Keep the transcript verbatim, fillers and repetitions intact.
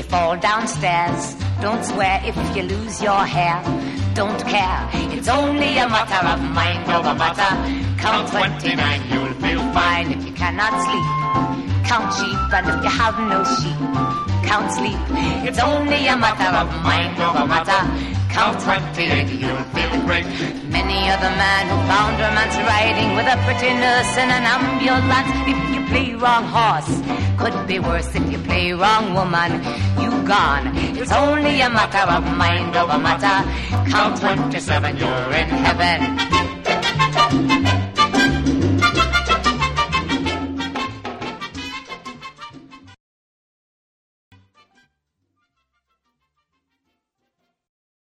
fall downstairs. Don't swear if you lose your hair. Don't care, it's only a matter of mind over matter. Count twenty-nine, you'll feel fine. If you cannot sleep, count sheep. And if you have no sheep, count sleep. It's only a matter of mind over matter. Count twenty-eight, you'll feel great. Many are the man who found romance riding with a pretty nurse in an ambulance. If you play wrong horse, could be worse. If you play wrong woman, you gone. It's only a matter of mind over matter. Count twenty-seven, you're in heaven.